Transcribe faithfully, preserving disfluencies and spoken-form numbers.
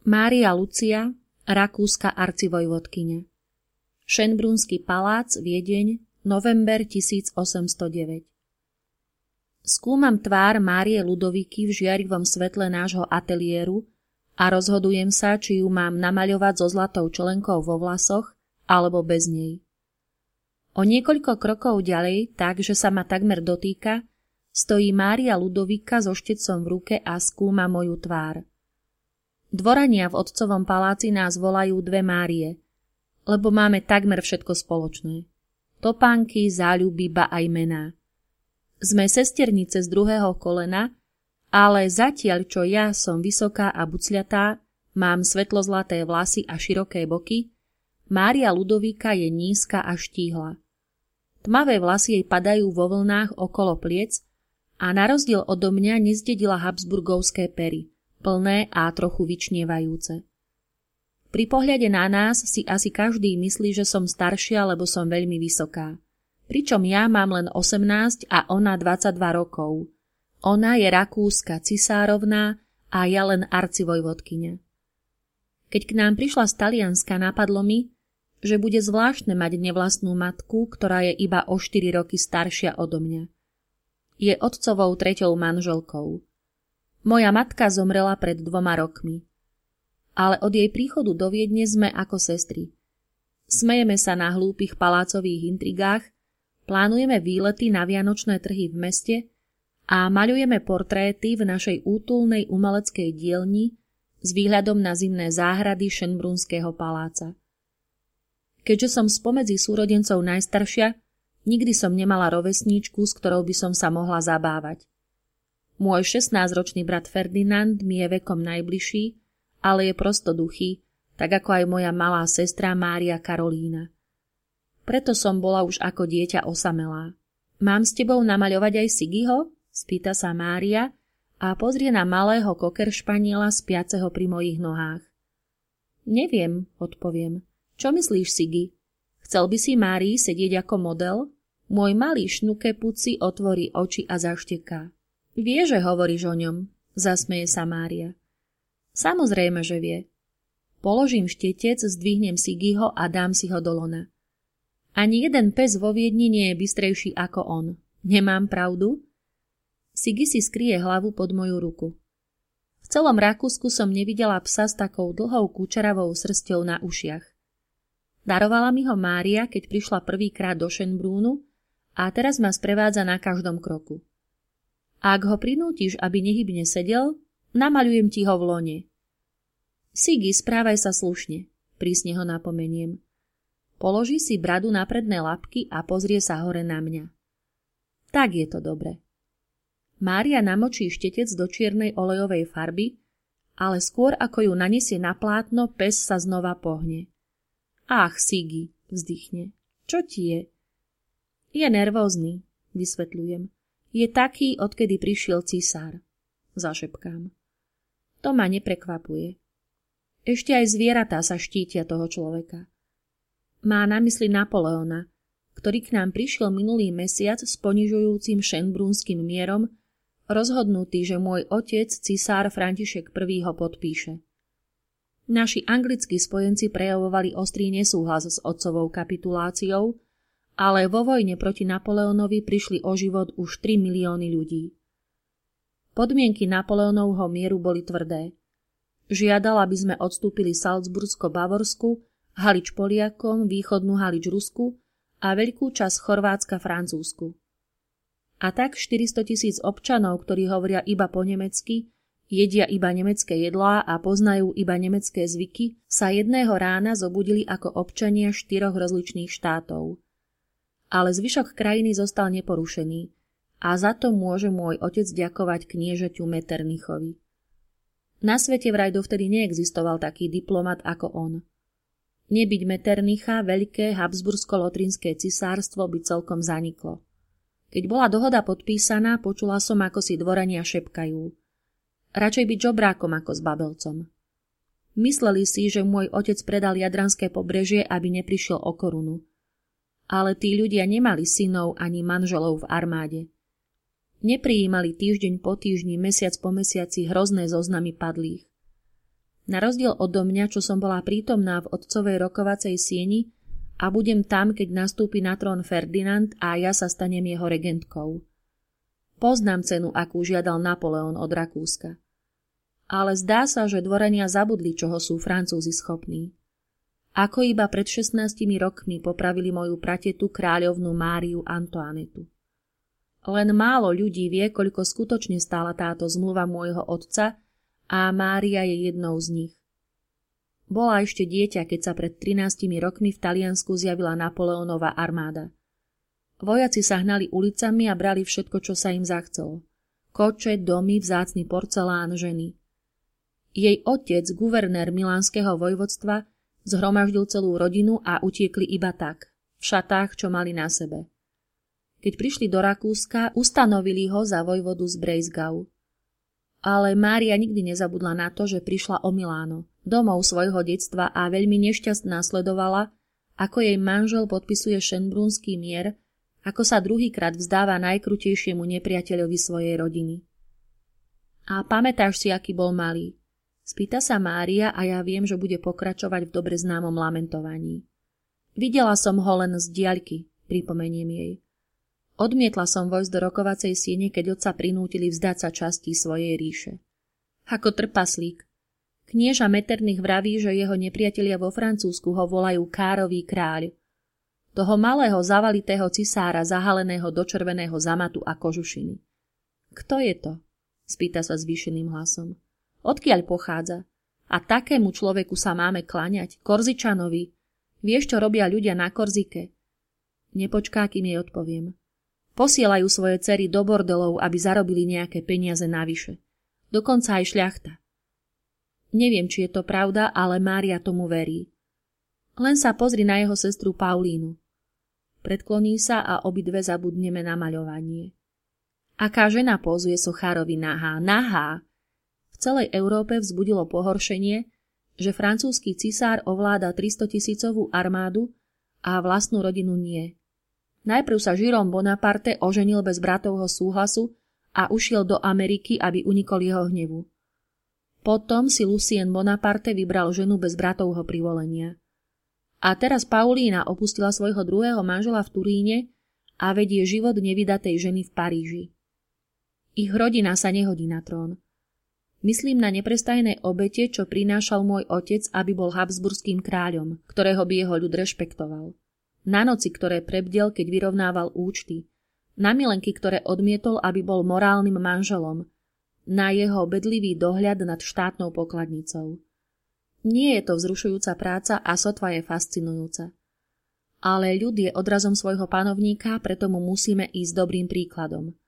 Mária Lucia, rakúska arcivojvodkyňa. Schönbrunský palác, Viedeň, november tisícosemstodeväť. Skúmam tvár Márie Ludoviky v žiarivom svetle nášho ateliéru a rozhodujem sa, či ju mám namaľovať so zlatou čelenkou vo vlasoch, alebo bez nej. O niekoľko krokov ďalej, tak, že sa ma takmer dotýka, stojí Mária Ludovika so štecom v ruke a skúma moju tvár. Dvorania v otcovom paláci nás volajú dve Márie, lebo máme takmer všetko spoločné. Topánky, záľuby, ba aj mená. Sme sesternice z druhého kolena, ale zatiaľ, čo ja som vysoká a bucľatá, mám svetlozlaté vlasy a široké boky, Mária Ludovika je nízka a štíhla. Tmavé vlasy jej padajú vo vlnách okolo pliec a na rozdiel odo mňa nezdedila habsburgovské pery, plné a trochu vyčnievajúce. Pri pohľade na nás si asi každý myslí, že som staršia, lebo som veľmi vysoká. Pričom ja mám len osemnásť a ona dvadsaťdva rokov. Ona je rakúska cisárovná a ja len arcivojvodkyňa. Keď k nám prišla z Talianska, napadlo mi, že bude zvláštne mať nevlastnú matku, ktorá je iba o štyri roky staršia odo mňa. Je otcovou treťou manželkou. Moja matka zomrela pred dvoma rokmi. Ale od jej príchodu do Viedne sme ako sestry. Smejeme sa na hlúpych palácových intrigách, plánujeme výlety na vianočné trhy v meste a maľujeme portréty v našej útulnej umeleckej dielni s výhľadom na zimné záhrady Schönbrunského paláca. Keďže som spomedzi súrodencov najstaršia, nikdy som nemala rovesníčku, s ktorou by som sa mohla zabávať. Môj šestnásťročný brat Ferdinand mi je vekom najbližší, ale je prostoduchý, tak ako aj moja malá sestra Mária Karolína. Preto som bola už ako dieťa osamelá. Mám s tebou namaľovať aj Siggyho? Spýta sa Mária a pozrie na malého kokeršpaniela spiaceho pri mojich nohách. Neviem, odpoviem. Čo myslíš, Siggy? Chcel by si Márii sedieť ako model? Môj malý šnukepuci otvorí oči a zašteká. Vie, že hovoríš o ňom, zasmeje sa Mária. Samozrejme, že vie. Položím štetec, zdvihnem Siggyho a dám si ho do lona. Ani jeden pes vo Viedni nie je bystrejší ako on. Nemám pravdu? Siggy si skrie hlavu pod moju ruku. V celom Rakúsku som nevidela psa s takou dlhou kučeravou srsťou na ušiach. Darovala mi ho Mária, keď prišla prvýkrát do Schönbrunnu a teraz ma sprevádza na každom kroku. Ak ho prinútiš, aby nehybne sedel, namaľujem ti ho v lone. Siggy, správaj sa slušne, prísne ho napomeniem. Položí si bradu na predné labky a pozrie sa hore na mňa. Tak je to dobre. Mária namočí štetec do čiernej olejovej farby, ale skôr ako ju nanesie na plátno, pes sa znova pohne. Ach, Siggy, vzdychne. Čo ti je? Je nervózny, vysvetľujem. Je taký, odkedy prišiel cisár. Zašepkám. To ma neprekvapuje. Ešte aj zvieratá sa štítia toho človeka. Má na mysli Napoleona, ktorý k nám prišiel minulý mesiac s ponižujúcim Schönbrunským mierom, rozhodnutý, že môj otec, cisár František I. ho podpíše. Naši anglickí spojenci prejavovali ostrý nesúhlas s otcovou kapituláciou, ale vo vojne proti Napoleonovi prišli o život už tri milióny ľudí. Podmienky Napoleónovho mieru boli tvrdé. Žiadal, aby sme odstúpili Salzbursko-Bavorsku, Halič Poliakom, východnú Halič Rusku a veľkú časť Chorvátska Francúzsku. A tak štyristotisíc občanov, ktorí hovoria iba po nemecky, jedia iba nemecké jedlá a poznajú iba nemecké zvyky, sa jedného rána zobudili ako občania štyroch rozličných štátov. Ale zvyšok krajiny zostal neporušený a za to môže môj otec ďakovať kniežaťu Metternichovi. Na svete vraj dovtedy neexistoval taký diplomat ako on. Nebyť Metternicha, veľké habsbursko-lotrinské cisárstvo by celkom zaniklo. Keď bola dohoda podpísaná, počula som, ako si dvorania šepkajú. Radšej byť žobrákom ako s babelcom. Mysleli si, že môj otec predal Jadranské pobrežie, aby neprišiel o korunu. Ale tí ľudia nemali synov ani manželov v armáde. Neprijímali týždeň po týždni, mesiac po mesiaci hrozné zoznamy padlých. Na rozdiel odo mňa, čo som bola prítomná v otcovej rokovacej sieni a budem tam, keď nastúpi na trón Ferdinand a ja sa stanem jeho regentkou. Poznám cenu, akú žiadal Napoleon od Rakúska. Ale zdá sa, že dvorania zabudli, čoho sú Francúzi schopní. Ako iba pred šestnástimi rokmi popravili moju pratetu kráľovnú Máriu Antoanetu. Len málo ľudí vie, koľko skutočne stála táto zmluva môjho otca a Mária je jednou z nich. Bola ešte dieťa, keď sa pred trinástimi rokmi v Taliansku zjavila Napoleónova armáda. Vojaci sa hnali ulicami a brali všetko, čo sa im zachcelo. Koče, domy, vzácny porcelán, ženy. Jej otec, guvernér milánskeho vojvodstva, zhromaždil celú rodinu a utiekli iba tak, v šatách, čo mali na sebe. Keď prišli do Rakúska, ustanovili ho za vojvodu z Breisgau. Ale Mária nikdy nezabudla na to, že prišla o Miláno, domov svojho detstva a veľmi nešťastná sledovala, ako jej manžel podpisuje Schönbrunský mier, ako sa druhýkrát vzdáva najkrutejšiemu nepriateľovi svojej rodiny. A pamätáš si, aký bol malý? Spýta sa Mária a ja viem, že bude pokračovať v dobre známom lamentovaní. Videla som ho len z diaľky, pripomeniem jej. Odmietla som vojsť do rokovacej siene, keď otca prinútili vzdať sa častí svojej ríše. Ako trpaslík. Knieža Metternich vraví, že jeho nepriatelia vo Francúzsku ho volajú Kárový kráľ. Toho malého zavalitého cisára zahaleného do červeného zamatu a kožušiny. Kto je to? Spýta sa zvýšeným hlasom. Odkiaľ pochádza? A takému človeku sa máme kláňať? Korzičanovi? Vieš, čo robia ľudia na Korzike? Nepočká, kým jej odpoviem. Posielajú svoje dcery do bordelov, aby zarobili nejaké peniaze navyše. Dokonca aj šľachta. Neviem, či je to pravda, ale Mária tomu verí. Len sa pozri na jeho sestru Paulínu. Predkloní sa a obidve zabudneme na maľovanie. Aká žena pózuje sochárovi nahá, nahá! V celej Európe vzbudilo pohoršenie, že francúzsky cisár ovláda tristotisícovú armádu a vlastnú rodinu nie. Najprv sa Jérôme Bonaparte oženil bez bratovho súhlasu a ušiel do Ameriky, aby unikol jeho hnevu. Potom si Lucien Bonaparte vybral ženu bez bratovho privolenia. A teraz Paulína opustila svojho druhého manžela v Turíne a vedie život nevydatej ženy v Paríži. Ich rodina sa nehodí na trón. Myslím na neprestajné obete, čo prinášal môj otec, aby bol habsburským kráľom, ktorého by jeho ľud rešpektoval. Na noci, ktoré prebdel, keď vyrovnával účty. Na milenky, ktoré odmietol, aby bol morálnym manželom. Na jeho bedlivý dohľad nad štátnou pokladnicou. Nie je to vzrušujúca práca a sotva je fascinujúca. Ale ľud je odrazom svojho panovníka, preto mu musíme ísť dobrým príkladom.